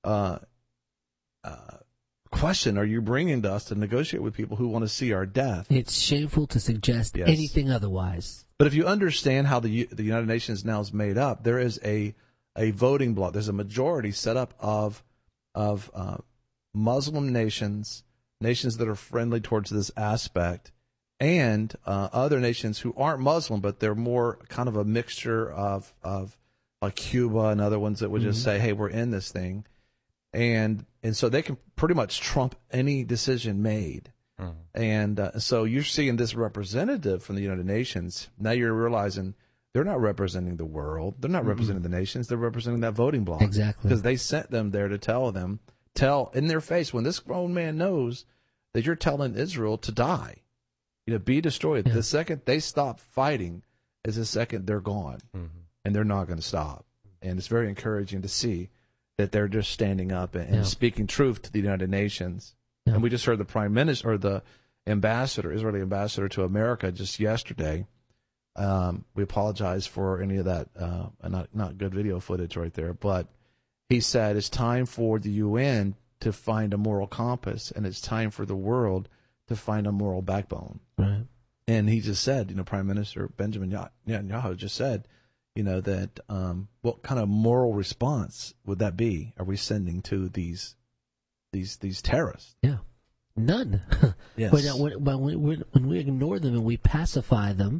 question are you bringing to us to negotiate with people who want to see our death? It's shameful to suggest anything otherwise. But if you understand how the United Nations now is made up, there is a voting bloc. There's a majority set up of Muslim nations that are friendly towards this aspect, and other nations who aren't Muslim, but they're more kind of a mixture of like Cuba and other ones that would just say, hey, we're in this thing. And so they can pretty much trump any decision made. And so you're seeing this representative from the United Nations. Now you're realizing they're not representing the world. They're not representing the nations. They're representing that voting bloc. Exactly. Because they sent them there to tell in their face, when this grown man knows that you're telling Israel to die, be destroyed. The second they stop fighting is the second they're gone. And they're not going to stop. And it's very encouraging to see that they're just standing up and speaking truth to the United Nations. And we just heard the Prime Minister, or the Israeli ambassador to America just yesterday. We apologize for any of that not good video footage right there. But he said it's time for the UN to find a moral compass, and it's time for the world to find a moral backbone. Right. And he just said, Prime Minister Benjamin Netanyahu just said, that what kind of moral response would that be? Are we sending to these terrorists? Yeah, none. Yes. When we ignore them and we pacify them,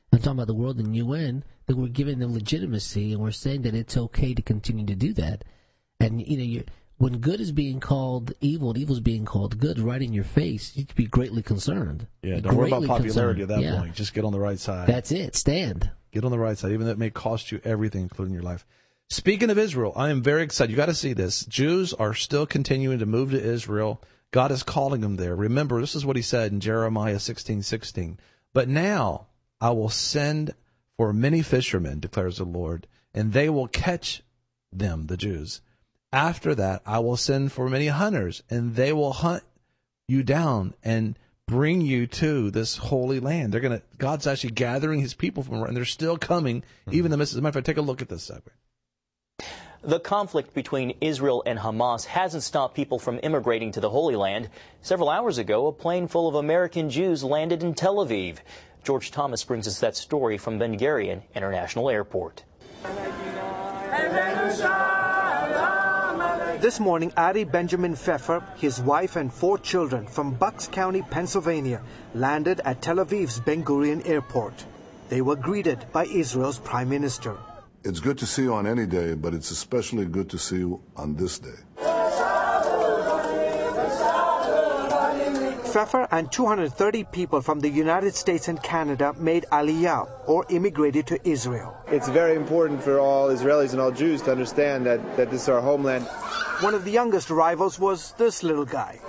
I'm talking about the world and UN, that we're giving them legitimacy, and we're saying that it's okay to continue to do that. And, when good is being called evil and evil is being called good right in your face, you'd be greatly concerned. Yeah, don't worry about popularity at that point. Just get on the right side. That's it. Stand. Get on the right side, even though it may cost you everything, including your life. Speaking of Israel, I am very excited. You got to see this. Jews are still continuing to move to Israel. God is calling them there. Remember, this is what he said in Jeremiah 16:16. But now I will send for many fishermen, declares the Lord, and they will catch them, the Jews. After that, I will send for many hunters, and they will hunt you down and bring you to this holy land. God's actually gathering his people from, and they're still coming, even in the midst. As a matter of fact, take a look at this segment. The conflict between Israel and Hamas hasn't stopped people from immigrating to the Holy Land. Several hours ago, a plane full of American Jews landed in Tel Aviv. George Thomas brings us that story from Ben Gurion International Airport. This morning, Ari Benjamin Pfeffer, his wife and 4 children from Bucks County, Pennsylvania, landed at Tel Aviv's Ben Gurion Airport. They were greeted by Israel's Prime Minister. It's good to see you on any day, but it's especially good to see you on this day. Pfeffer and 230 people from the United States and Canada made Aliyah, or immigrated to Israel. It's very important for all Israelis and all Jews to understand that this is our homeland. One of the youngest arrivals was this little guy.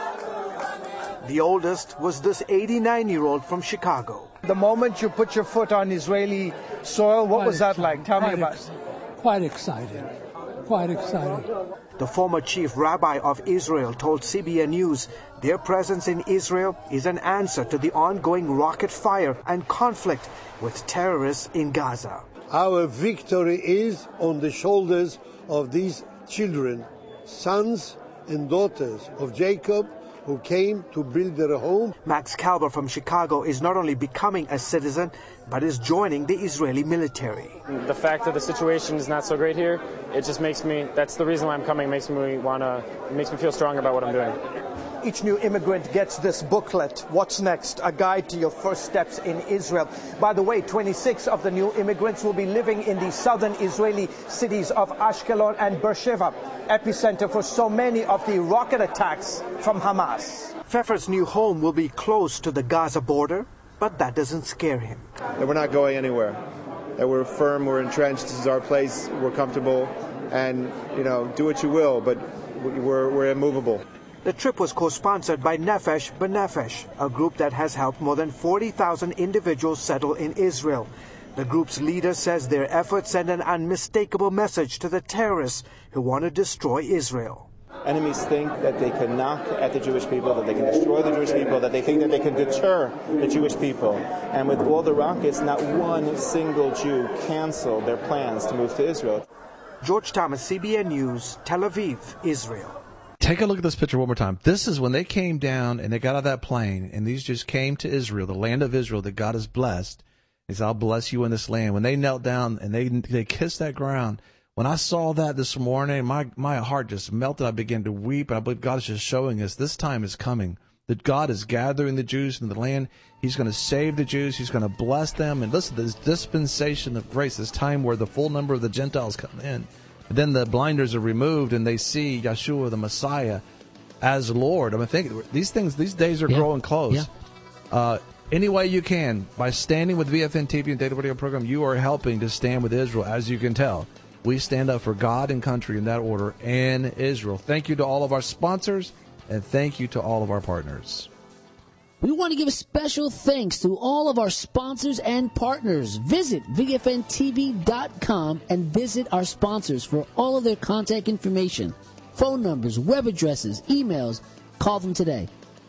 The oldest was this 89-year-old from Chicago. The moment you put your foot on Israeli soil, what was that like? Tell me about it. Quite excited. Quite excited. The former chief rabbi of Israel told CBN News their presence in Israel is an answer to the ongoing rocket fire and conflict with terrorists in Gaza. Our victory is on the shoulders of these children, sons and daughters of Jacob, who came to build their home. Max Kalber from Chicago is not only becoming a citizen, but is joining the Israeli military. The fact that the situation is not so great here, it just makes me, that's the reason why I'm coming, makes me feel strong about what I'm doing. Each new immigrant gets this booklet, What's Next? A guide to your first steps in Israel. By the way, 26 of the new immigrants will be living in the southern Israeli cities of Ashkelon and Beersheba, epicenter for so many of the rocket attacks from Hamas. Pfeffer's new home will be close to the Gaza border, but that doesn't scare him. That we're not going anywhere. That we're firm, we're entrenched, this is our place, we're comfortable, and, do what you will, but we're immovable. The trip was co-sponsored by Nefesh B'Nefesh, a group that has helped more than 40,000 individuals settle in Israel. The group's leader says their efforts send an unmistakable message to the terrorists who want to destroy Israel. Enemies think that they can knock at the Jewish people, that they can destroy the Jewish people, that they think that they can deter the Jewish people. And with all the rockets, not one single Jew canceled their plans to move to Israel. George Thomas, CBN News, Tel Aviv, Israel. Take a look at this picture one more time. This is when they came down and they got out of that plane, and these just came to Israel, the land of Israel that God has blessed. He said, I'll bless you in this land. When they knelt down and they kissed that ground, when I saw that this morning, my heart just melted. I began to weep. I believe God is just showing us this time is coming, that God is gathering the Jews in the land. He's going to save the Jews. He's going to bless them. And listen, this dispensation of grace, this time where the full number of the Gentiles come in. And then the blinders are removed and they see Yeshua, the Messiah, as Lord. I mean, think these days are growing close. Yeah. Any way you can, by standing with VFN TV and Data Radio Program, you are helping to stand with Israel, as you can tell. We stand up for God and country in that order and Israel. Thank you to all of our sponsors, and thank you to all of our partners. We want to give a special thanks to all of our sponsors and partners. Visit VFNTV.com and visit our sponsors for all of their contact information, phone numbers, web addresses, emails. Call them today.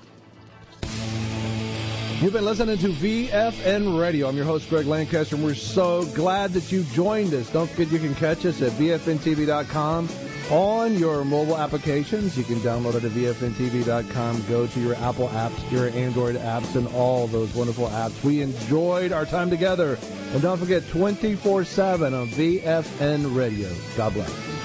You've been listening to VFN Radio. I'm your host, Greg Lancaster, and we're so glad that you joined us. Don't forget you can catch us at VFNTV.com on your mobile applications. You can download it at VFNTV.com. Go to your Apple apps, your Android apps, and all those wonderful apps. We enjoyed our time together. And don't forget, 24/7 on VFN Radio. God bless.